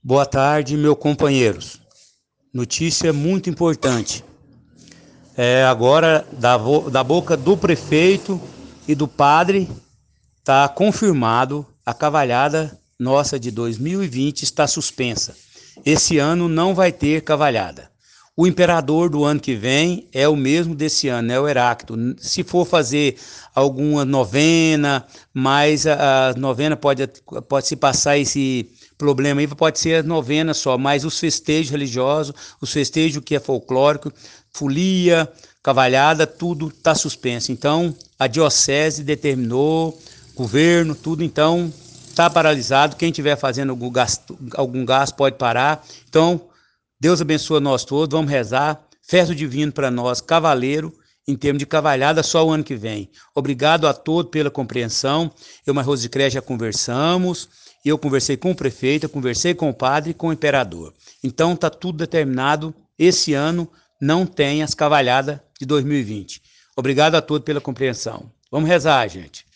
Boa tarde, meus companheiros. Notícia muito importante. Agora, da boca do prefeito e do padre, está confirmado a cavalhada nossa de 2020 está suspensa. Esse ano não vai ter cavalhada. O imperador do ano que vem é o mesmo desse ano, é o Heráclito. Se for fazer alguma novena, mas a novena pode se passar esse problema aí, pode ser a novena só, mas os festejos religiosos, os festejos que é folclórico, folia, cavalhada, tudo está suspenso. Então, a diocese determinou, governo, tudo, então está paralisado. Quem estiver fazendo algum gasto pode parar. Então, Deus abençoe nós todos, vamos rezar. Festa divino para nós, cavaleiro, em termos de cavalhada, só o ano que vem. Obrigado a todos pela compreensão. Eu e a Rosicré já conversamos. Eu conversei com o prefeito, eu conversei com o padre e com o imperador. Então está tudo determinado. Esse ano não tem as cavalhadas de 2020. Obrigado a todos pela compreensão. Vamos rezar, gente.